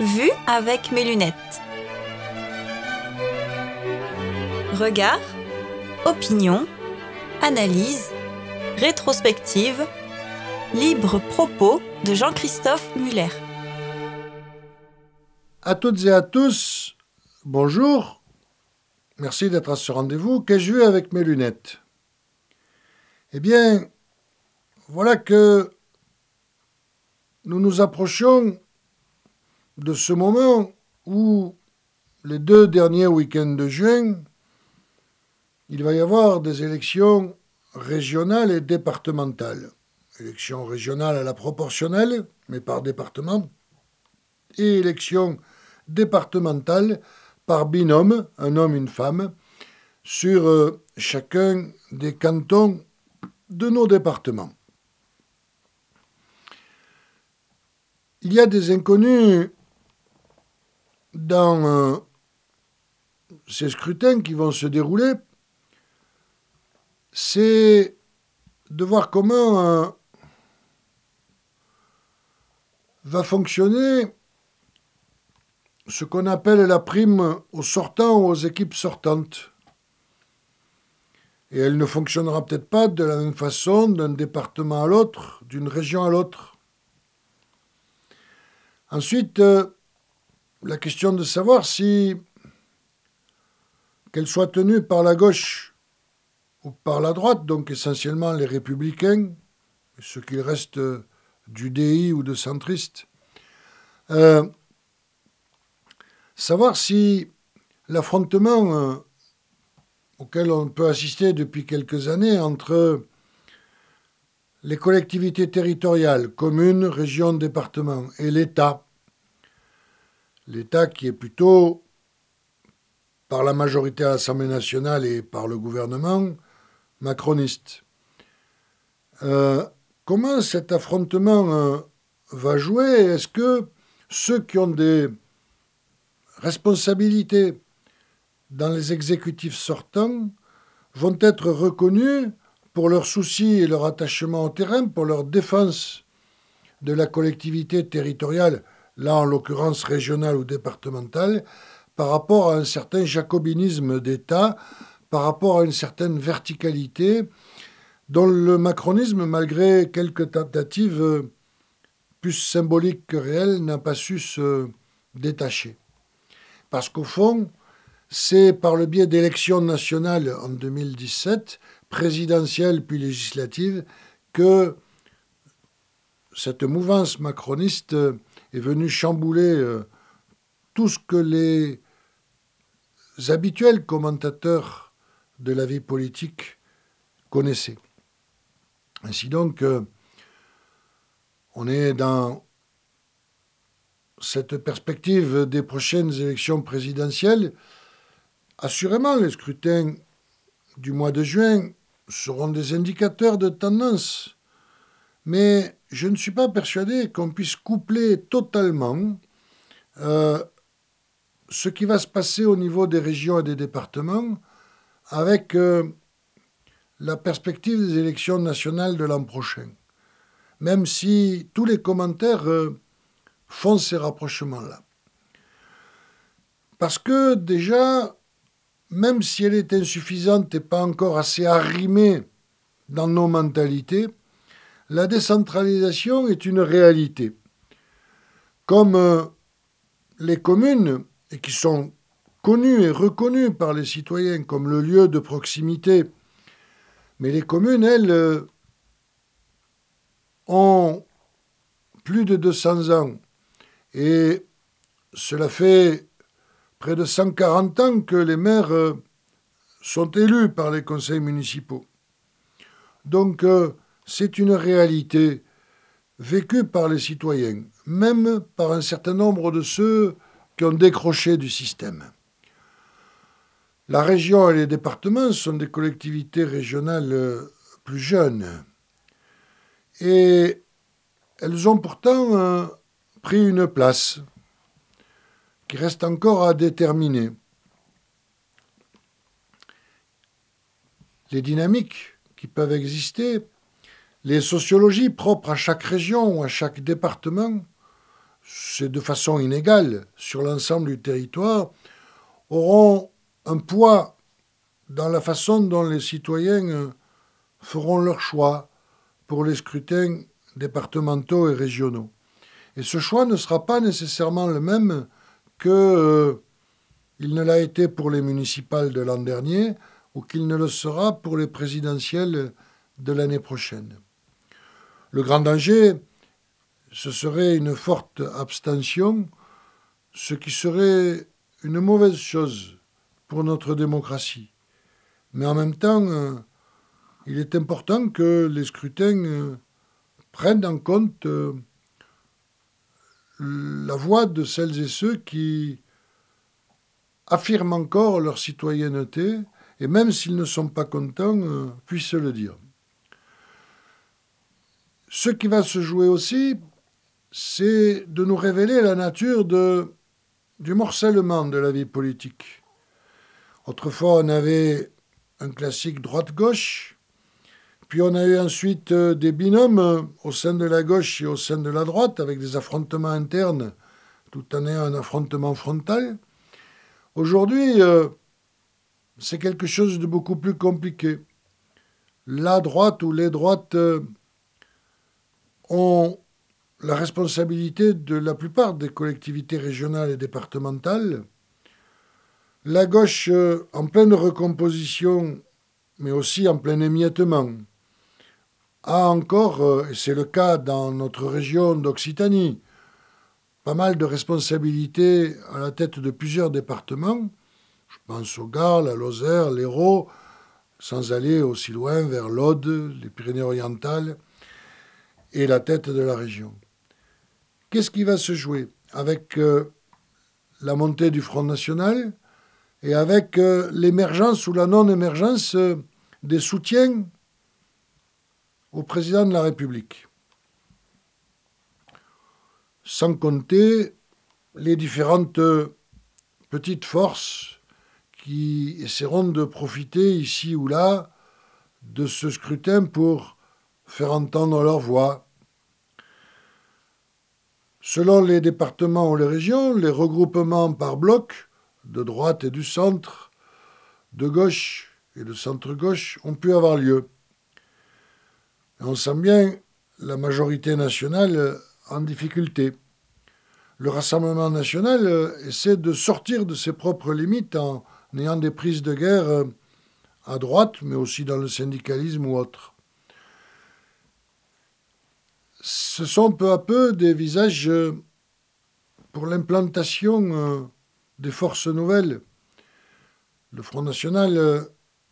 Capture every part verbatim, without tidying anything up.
Vue avec mes lunettes. Regard, opinion, analyse, rétrospective, libre propos de Jean-Christophe Muller. À toutes et à tous, bonjour. Merci d'être à ce rendez-vous. Qu'ai-je vu avec mes lunettes? Eh bien, voilà que nous nous approchons de ce moment où, les deux derniers week-ends de juin, il va y avoir des élections régionales et départementales. Élections régionales à la proportionnelle, mais par département, et élections départementales par binôme, un homme, une femme, sur euh, chacun des cantons de nos départements. Il y a des inconnus dans euh, ces scrutins qui vont se dérouler, c'est de voir comment euh, va fonctionner ce qu'on appelle la prime aux sortants ou aux équipes sortantes. Et elle ne fonctionnera peut-être pas de la même façon d'un département à l'autre, d'une région à l'autre. Ensuite, euh, la question de savoir si qu'elle soit tenue par la gauche ou par la droite, donc essentiellement les républicains, ce qu'il reste d'U D I ou de centristes, euh, savoir si l'affrontement euh, auquel on peut assister depuis quelques années entre les collectivités territoriales, communes, régions, départements, et l'État, l'État qui est plutôt, par la majorité à l'Assemblée nationale et par le gouvernement, macroniste. Euh, comment cet affrontement euh, va jouer? Est-ce que ceux qui ont des responsabilités dans les exécutifs sortants vont être reconnus pour leur souci et leur attachement au terrain, pour leur défense de la collectivité territoriale, là en l'occurrence régionale ou départementale, par rapport à un certain jacobinisme d'État, par rapport à une certaine verticalité dont le macronisme, malgré quelques tentatives plus symboliques que réelles, n'a pas su se détacher. Parce qu'au fond, c'est par le biais d'élections nationales en deux mille dix-sept, présidentielles puis législatives, que cette mouvance macroniste est venue chambouler tout ce que les habituels commentateurs de la vie politique connaissaient. Ainsi donc, on est dans cette perspective des prochaines élections présidentielles. Assurément, les scrutins du mois de juin seront des indicateurs de tendance, mais je ne suis pas persuadé qu'on puisse coupler totalement euh, ce qui va se passer au niveau des régions et des départements avec euh, la perspective des élections nationales de l'an prochain, même si tous les commentaires euh, font ces rapprochements-là. Parce que déjà, même si elle est insuffisante et pas encore assez arrimée dans nos mentalités, la décentralisation est une réalité. Comme euh, les communes, et qui sont connues et reconnues par les citoyens comme le lieu de proximité, mais les communes, elles, euh, ont plus de deux cents ans. Et cela fait près de cent quarante ans que les maires euh, sont élus par les conseils municipaux. Donc, euh, c'est une réalité vécue par les citoyens, même par un certain nombre de ceux qui ont décroché du système. La région et les départements sont des collectivités régionales plus jeunes. Et elles ont pourtant euh, pris une place qui reste encore à déterminer. Les dynamiques qui peuvent exister, les sociologies propres à chaque région ou à chaque département c'est de façon inégale sur l'ensemble du territoire, auront un poids dans la façon dont les citoyens feront leur choix pour les scrutins départementaux et régionaux. Et ce choix ne sera pas nécessairement le même qu'il euh, ne l'a été pour les municipales de l'an dernier ou qu'il ne le sera pour les présidentielles de l'année prochaine. Le grand danger, ce serait une forte abstention, ce qui serait une mauvaise chose pour notre démocratie. Mais en même temps, euh, il est important que les scrutins euh, prennent en compte euh, la voix de celles et ceux qui affirment encore leur citoyenneté, et même s'ils ne sont pas contents, euh, puissent le dire. Ce qui va se jouer aussi, c'est de nous révéler la nature de, du morcellement de la vie politique. Autrefois, on avait un classique droite-gauche, puis on a eu ensuite des binômes au sein de la gauche et au sein de la droite, avec des affrontements internes, tout en ayant un affrontement frontal. Aujourd'hui, euh, c'est quelque chose de beaucoup plus compliqué. La droite ou les droites euh, ont la responsabilité de la plupart des collectivités régionales et départementales. La gauche, euh, en pleine recomposition, mais aussi en plein émiettement, a encore, euh, et c'est le cas dans notre région d'Occitanie, pas mal de responsabilités à la tête de plusieurs départements. Je pense au Gard, la Lozère, l'Hérault, sans aller aussi loin vers l'Aude, les Pyrénées-Orientales et la tête de la région. Qu'est-ce qui va se jouer avec euh, la montée du Front National et avec euh, l'émergence ou la non-émergence euh, des soutiens au président de la République? Sans compter les différentes euh, petites forces qui essaieront de profiter ici ou là de ce scrutin pour faire entendre leur voix. Selon les départements ou les régions, les regroupements par bloc, de droite et du centre, de gauche et de centre-gauche, ont pu avoir lieu. Et on sent bien la majorité nationale en difficulté. Le Rassemblement national essaie de sortir de ses propres limites en ayant des prises de guerre à droite, mais aussi dans le syndicalisme ou autre. Ce sont peu à peu des visages pour l'implantation des forces nouvelles. Le Front National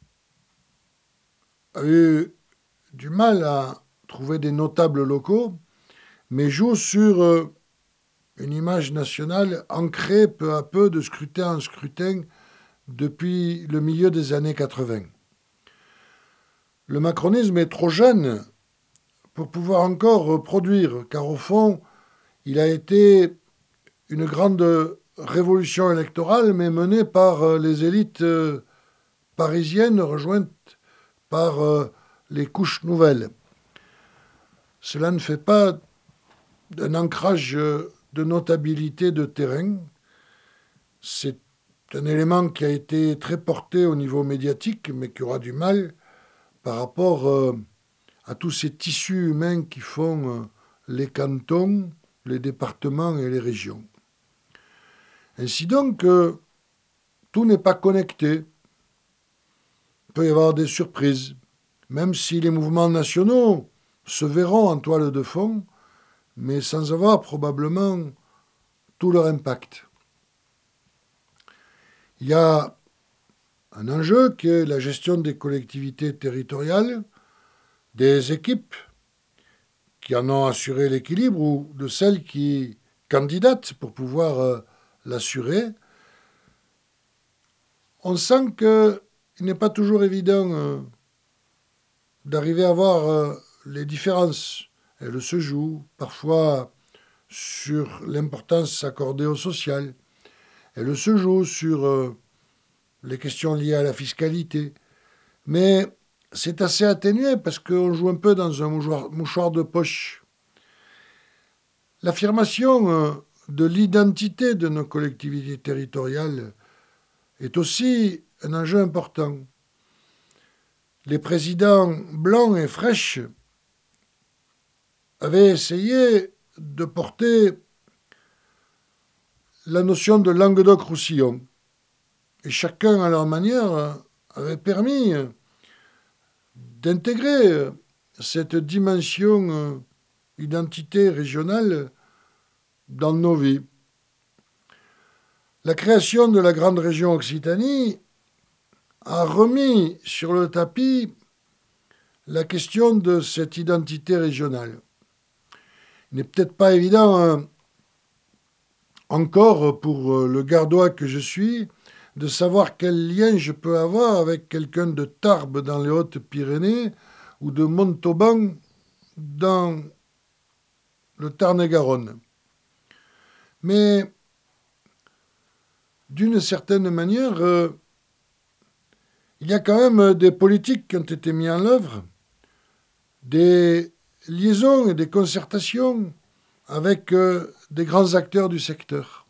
a eu du mal à trouver des notables locaux, mais joue sur une image nationale ancrée peu à peu de scrutin en scrutin depuis le milieu des années quatre-vingts. Le macronisme est trop jeune pour pouvoir encore produire, car au fond, il a été une grande révolution électorale, mais menée par les élites parisiennes rejointes par les couches nouvelles. Cela ne fait pas d'un ancrage de notabilité de terrain. C'est un élément qui a été très porté au niveau médiatique, mais qui aura du mal par rapport à tous ces tissus humains qui font les cantons, les départements et les régions. Ainsi donc, tout n'est pas connecté. Il peut y avoir des surprises, même si les mouvements nationaux se verront en toile de fond, mais sans avoir probablement tout leur impact. Il y a un enjeu qui est la gestion des collectivités territoriales, des équipes qui en ont assuré l'équilibre ou de celles qui candidatent pour pouvoir euh, l'assurer. On sent qu'il n'est pas toujours évident euh, d'arriver à voir euh, les différences. Elles se jouent parfois sur l'importance accordée au social. Elles se jouent sur euh, les questions liées à la fiscalité. Mais c'est assez atténué parce qu'on joue un peu dans un mouchoir, mouchoir de poche. L'affirmation de l'identité de nos collectivités territoriales est aussi un enjeu important. Les présidents Blanc et Fraîche avaient essayé de porter la notion de Languedoc-Roussillon. Et chacun, à leur manière, avait permis d'intégrer cette dimension identité régionale dans nos vies. La création de la grande région Occitanie a remis sur le tapis la question de cette identité régionale. Il n'est peut-être pas évident hein, encore pour le Gardois que je suis de savoir quel lien je peux avoir avec quelqu'un de Tarbes dans les Hautes-Pyrénées ou de Montauban dans le Tarn-et-Garonne. Mais d'une certaine manière, euh, il y a quand même des politiques qui ont été mises en œuvre, des liaisons et des concertations avec euh, des grands acteurs du secteur.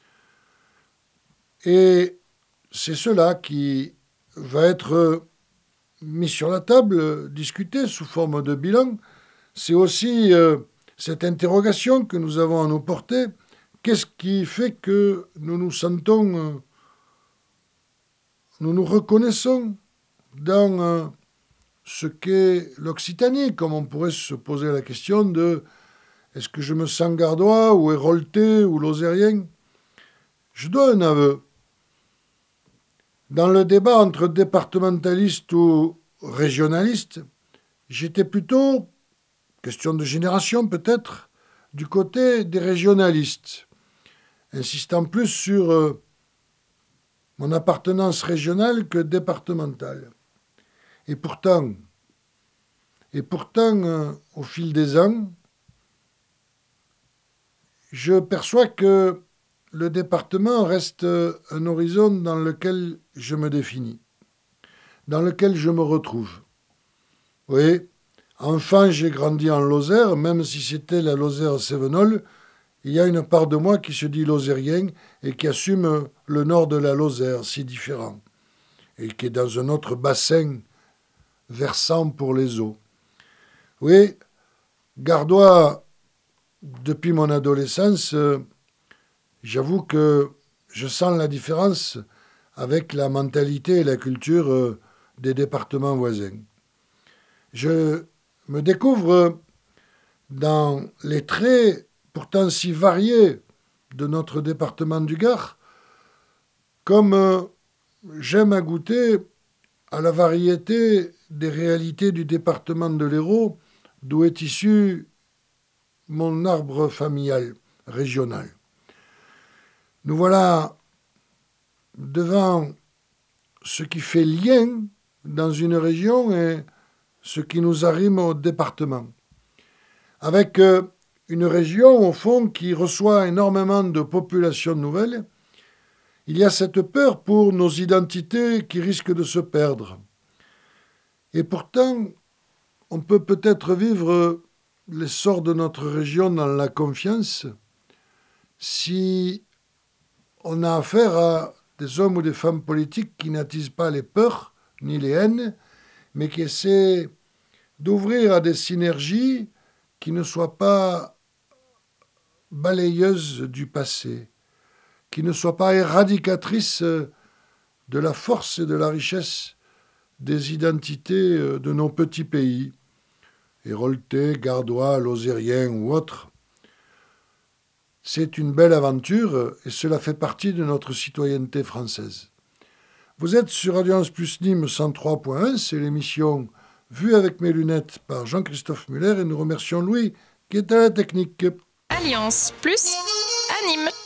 Et c'est cela qui va être mis sur la table, discuté sous forme de bilan. C'est aussi euh, cette interrogation que nous avons à nous porter. Qu'est-ce qui fait que nous nous sentons, euh, nous nous reconnaissons dans euh, ce qu'est l'Occitanie, comme on pourrait se poser la question de est-ce que je me sens gardois ou héroltais ou lozérien? Je dois un aveu. Dans le débat entre départementalistes ou régionalistes, j'étais plutôt, question de génération peut-être, du côté des régionalistes, insistant plus sur euh, mon appartenance régionale que départementale. Et pourtant, et pourtant euh, au fil des ans, je perçois que le département reste un horizon dans lequel je me définis, dans lequel je me retrouve. Oui, enfant, j'ai grandi en Lozère, même si c'était la Lozère-Cévenol, il y a une part de moi qui se dit lozérien et qui assume le nord de la Lozère, si différent, et qui est dans un autre bassin versant pour les eaux. Oui, gardois, depuis mon adolescence, j'avoue que je sens la différence avec la mentalité et la culture des départements voisins. Je me découvre dans les traits pourtant si variés de notre département du Gard, comme j'aime à goûter à la variété des réalités du département de l'Hérault, d'où est issu mon arbre familial régional. Nous voilà devant ce qui fait lien dans une région et ce qui nous arrime au département. Avec une région, au fond, qui reçoit énormément de populations nouvelles, il y a cette peur pour nos identités qui risquent de se perdre. Et pourtant, on peut peut-être vivre l'essor de notre région dans la confiance si on a affaire à des hommes ou des femmes politiques qui n'attisent pas les peurs ni les haines, mais qui essaient d'ouvrir à des synergies qui ne soient pas balayeuses du passé, qui ne soient pas éradicatrices de la force et de la richesse des identités de nos petits pays, héroltais, gardois, lozériens ou autres. C'est une belle aventure et cela fait partie de notre citoyenneté française. Vous êtes sur Alliance Plus Nîmes cent trois point un, c'est l'émission Vue avec mes lunettes par Jean-Christophe Muller et nous remercions Louis qui est à la technique. Alliance Plus à Nîmes.